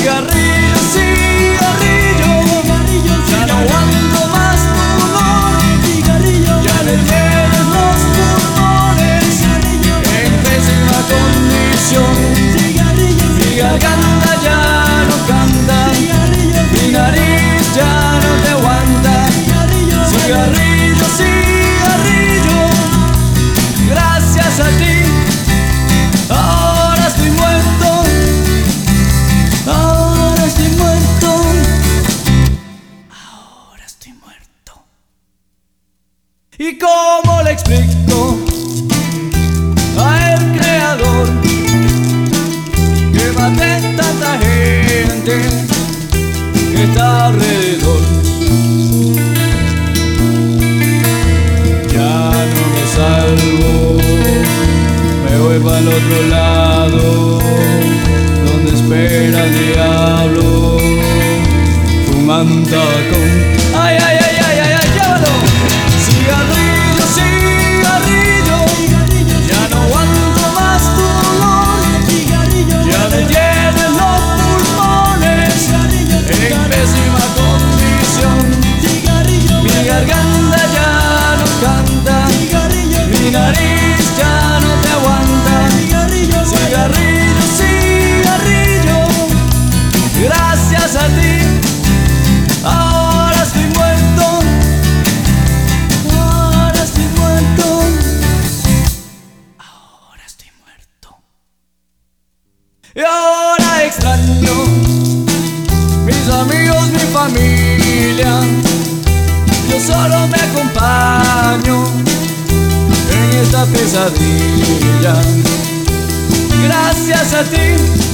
cigarrillo, cigarrillo, ya no aguanto más tu olor. Ya me tienes los pulmones en pésima condición. Mi garganta ya no canta, mi nariz ya no te aguanta. Cigarrillo, cigarrillo, gracias a ti ahora estoy muerto, ahora estoy muerto, ahora estoy muerto. ¿Y cómo le explico al creador que maté tanta gente que está alrededor? Ya no me salvo, me voy para el otro lado, donde espera el diablo, fumando tabaco. Ay, ay, ay, ay, ay, ay, llévalo. Cigarrillo, cigarrillo, ya no aguanto más tu olor. Ya me tienes los pulmones en pésima condición. Mi garganta ya no canta, mi nariz ya no te aguanta. Cigarrillo, cigarrillo, gracias a ti ahora estoy muerto, ahora estoy muerto, ahora estoy muerto. Y ahora extraño mis amigos, mi familia. Yo solo me acompaño en esta pesadilla. Gracias a ti